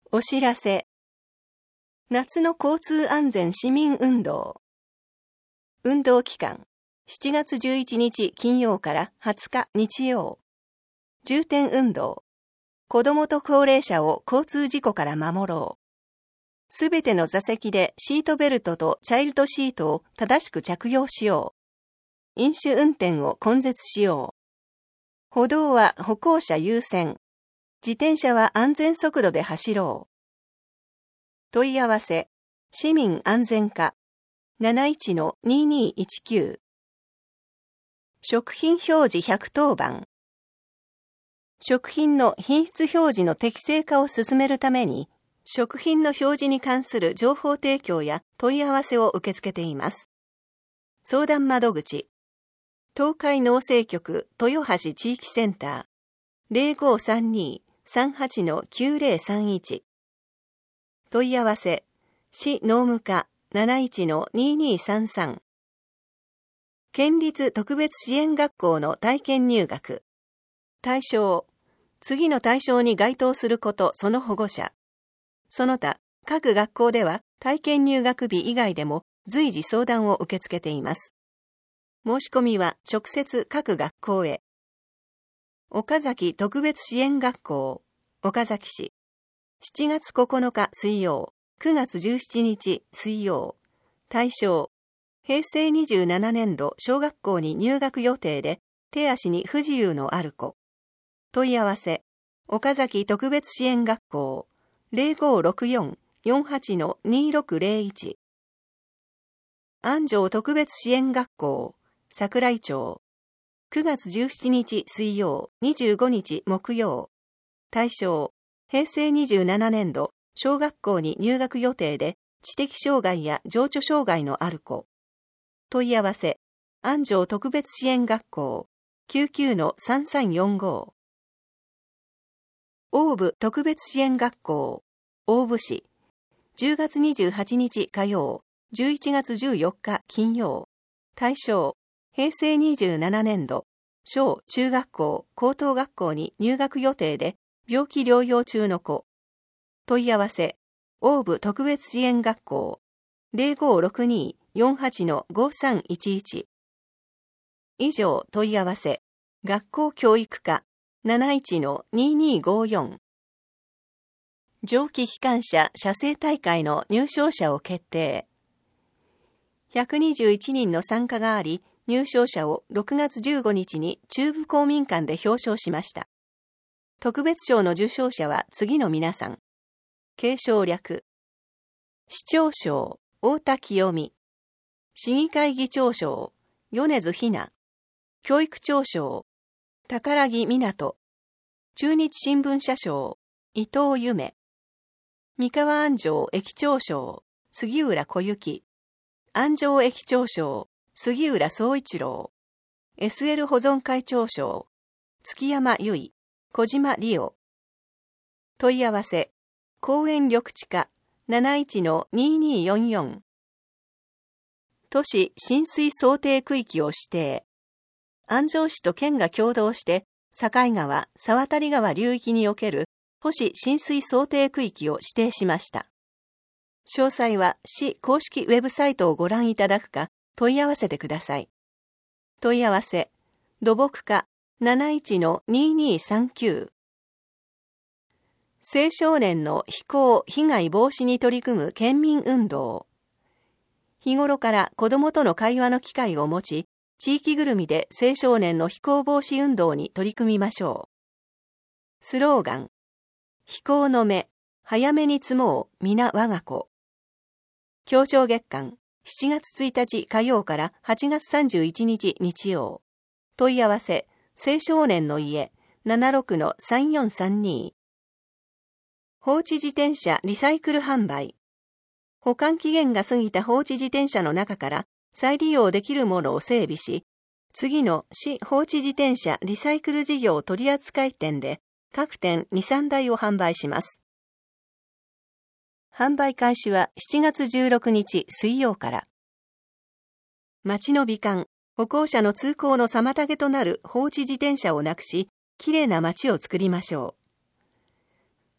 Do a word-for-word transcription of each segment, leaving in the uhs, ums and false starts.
お知らせ。夏の交通安全市民運動。運動期間、しちがつじゅういちにち金曜からはつか日曜。重点運動。子どもと高齢者を交通事故から守ろう。すべての座席でシートベルトとチャイルドシートを正しく着用しよう。飲酒運転を根絶しよう。歩道は歩行者優先。自転車は安全速度で走ろう。問い合わせ、市民安全課 なないちのにーにーいちきゅう。食品表示ひゃくとおばん。食品の品質表示の適正化を進めるために、食品の表示に関する情報提供や問い合わせを受け付けています。相談窓口、東海農政局豊橋地域センター ゼロごさんにーさんはちのきゅうぜろさんいち。問い合わせ、市農務課 なないちのにーにーさんさん。県立特別支援学校の体験入学。対象、次の対象に該当することその保護者。その他、各学校では体験入学日以外でも随時相談を受け付けています。申し込みは直接各学校へ。岡崎特別支援学校、岡崎市。しちがつここのか水曜、くがつじゅうしちにち水曜。対象、へいせいにじゅうななねんど小学校に入学予定で手足に不自由のある子。問い合わせ、岡崎特別支援学校 ゼロごろくよん よんはちのにーろくぜろいち。安城特別支援学校、桜井町。くがつじゅうしちにち水曜、にじゅうごにち木曜。対象、へいせいにじゅうななねんど小学校に入学予定で知的障害や情緒障害のある子。問い合わせ、安城特別支援学校 きゅうきゅうのさんさんよんご。大部特別支援学校、大部市。じゅうがつにじゅうはちにち火曜、じゅういちがつじゅうよっか金曜。対象、へいせいにじゅうななねんど小中学校、高等学校に入学予定で病気療養中の子。問い合わせ、大部特別支援学校 ゼロごろくにーよんはちのごさんいちいち。以上問い合わせ、学校教育課 なないちのにーにーごよん。蒸気機関車写生大会の入賞者を決定。ひゃくにじゅういちにんの参加があり、入賞者をろくがつじゅうごにちに中部公民館で表彰しました。特別賞の受賞者は次の皆さん。継承略。市長賞、太田清美。市議会議長賞、米津ひな。教育長賞、宝木湊。中日新聞社賞、伊藤夢。三河安城駅長賞、杉浦小雪。安城駅長賞、杉浦総一郎。エスエル 保存会長賞、月山由衣、小島理央。問い合わせ、公園緑地課 なないちのにーにーよんよん。都市浸水想定区域を指定。安城市と県が共同して、境川、沢渡川流域における都市浸水想定区域を指定しました。詳細は市公式ウェブサイトをご覧いただくか問い合わせてください。問い合わせ、土木課 なないちのにーにーさんきゅう。青少年の非行・被害防止に取り組む県民運動。日頃から子どもとの会話の機会を持ち、地域ぐるみで青少年の非行防止運動に取り組みましょう。スローガン、非行の目、早めに積もう、皆我が子。協調月間、しちがつついたち火曜からはちがつさんじゅういちにち日曜。問い合わせ、青少年の家 ななろくのさんよんさんに。放置自転車リサイクル販売。保管期限が過ぎた放置自転車の中から再利用できるものを整備し、次の市放置自転車リサイクル事業取扱店で各店に、さんだいを販売します。販売開始はしちがつじゅうろくにち水曜から。街の美観、歩行者の通行の妨げとなる放置自転車をなくし、きれいな街を作りましょう。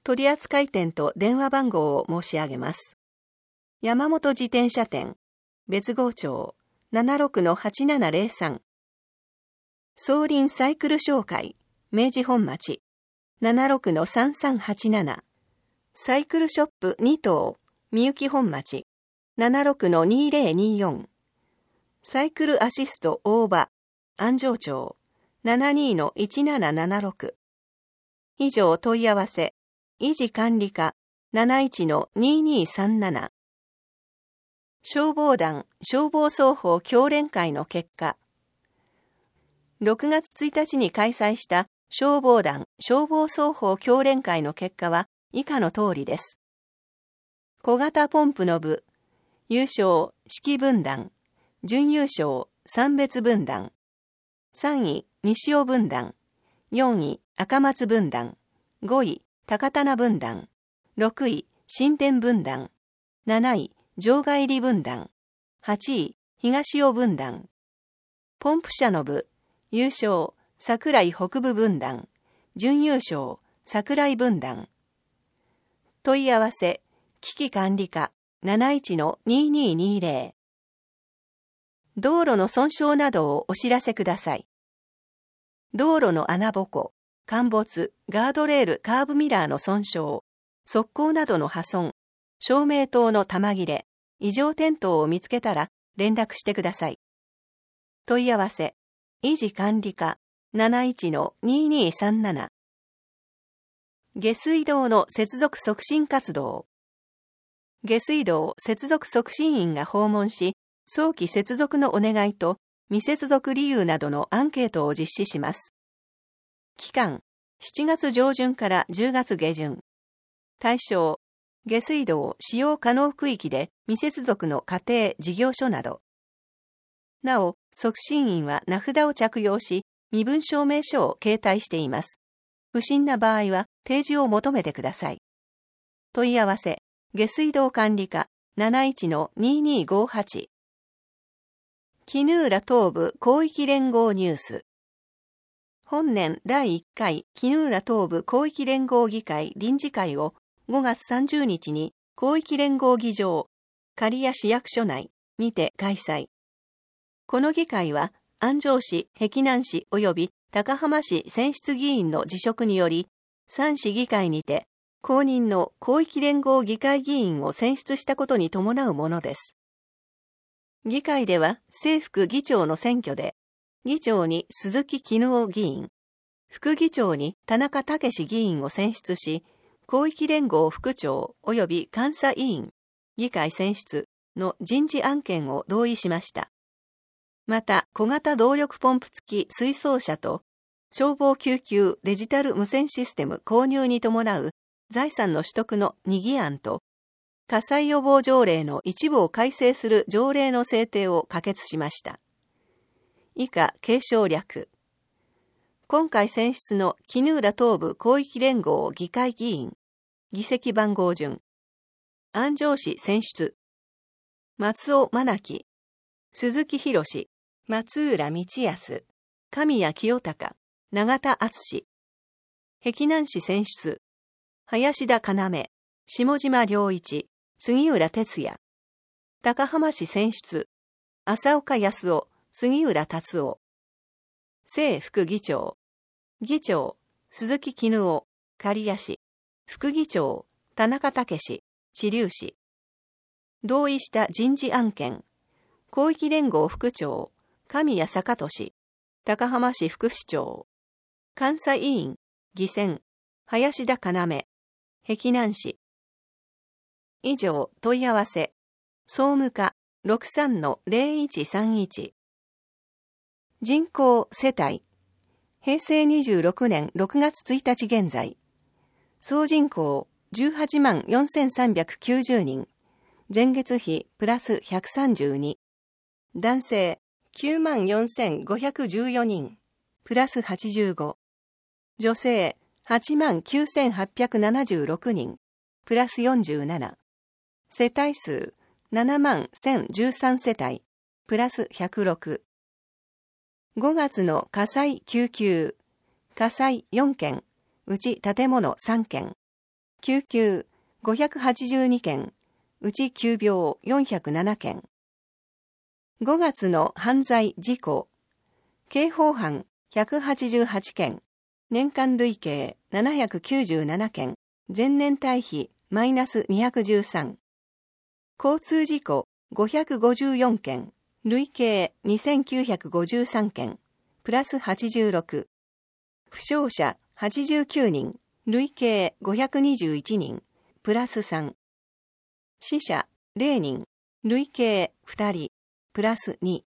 取扱店と電話番号を申し上げます。山本自転車店、別郷町 ななじゅうろくのはちななゼロさん。総林サイクル商会、明治本町 ななじゅうろくのさんさんはちなな。サイクルショップに棟、みゆき本町 ななじゅうろくのにぜろによん。サイクルアシスト大場、安城町 ななじゅうにのいちななななろく。以上問い合わせ、維持管理課 ななじゅういちのににさんなな。消防団消防双方協連会の結果、ろくがつついたちに開催した消防団消防双方協連会の結果は以下の通りです。小型ポンプの部、優勝式分団、準優勝三別分団、さんい西尾分団、よんい赤松分団、ごい高棚分団、ろくい新田分団、なない場外入分団、はちい東尾分団。ポンプ車の部、優勝桜井北部分団、準優勝桜井分団。問い合わせ危機管理課 ななじゅういちのにににぜろ。道路の損傷などをお知らせください。道路の穴ぼこ、陥没、ガードレール、カーブミラーの損傷、側溝などの破損、照明灯の玉切れ、異常点灯を見つけたら連絡してください。問い合わせ、維持管理課 ななじゅういちのににさんなな。下水道の接続促進活動。下水道接続促進員が訪問し、早期接続のお願いと未接続理由などのアンケートを実施します。期間、しちがつ上旬からじゅうがつ下旬。対象、下水道使用可能区域で未接続の家庭、事業所など。なお、促進員は名札を着用し、身分証明書を携帯しています。不審な場合は提示を求めてください。問い合わせ、下水道管理課 ななじゅういちのににごはち。衣浦東部広域連合ニュース。本年だいいっかい衣浦東部広域連合議会臨時会をごがつさんじゅうにちに広域連合議場、刈谷市役所内にて開催。この議会は、安城市、碧南市及び高浜市選出議員の辞職により、さん市議会にて公認の広域連合議会議員を選出したことに伴うものです。議会では、正副議長の選挙で、議長に鈴木絹夫議員、副議長に田中武議員を選出し、広域連合副長及び監査委員、議会選出の人事案件を同意しました。また、小型動力ポンプ付き水槽車と消防救急デジタル無線システム購入に伴う財産の取得のに議案と、火災予防条例の一部を改正する条例の制定を可決しました。以下、継承略。今回選出の衣浦東部広域連合議会議員、議席番号順。安城市選出。松尾真樹、鈴木博士、松浦道康、神谷清隆、永田敦。碧南市選出。林田要、下島良一、杉浦哲也。高浜市選出。浅岡康夫、杉浦達夫。正副議長。議長、鈴木絹夫、刈谷市。副議長、田中武志、知立市。同意した人事案件。広域連合副長、神谷坂俊、高浜市副市長。監査委員、議選、林田要、碧南市。以上、問い合わせ。総務課 ろくさんのぜろいちさんいち。人口世帯。平成にじゅうろくねんろくがつついたち現在。総人口じゅうはちまんよんせんさんびゃくきゅうじゅうにん。前月比プラスひゃくさんじゅうに。男性きゅうまんよんせんごひゃくじゅうよにん。プラスはちじゅうご。女性はちまんきゅうせんはっぴゃくななじゅうろくにん。プラスよんじゅうなな。世帯数ななまんせんじゅうさんせたい。プラスひゃくろく。ごがつの火災救急。火災よんけん。うち建物さんけん。 救急ごひゃくはちじゅうにけん、うち急病よんひゃくななけん。ごがつの犯罪事故、刑法犯ひゃくはちじゅうはちけん、年間累計ななひゃくきゅうじゅうななけん、前年対比マイナスにひゃくじゅうさん。交通事故ごひゃくごじゅうよんけん、累計にせんきゅうひゃくごじゅうさんけん、プラスはちじゅうろく。負傷者はちじゅうきゅうにん、累計ごひゃくにじゅういちにん、プラスさん。死者れいにん、累計ふたり、プラスに。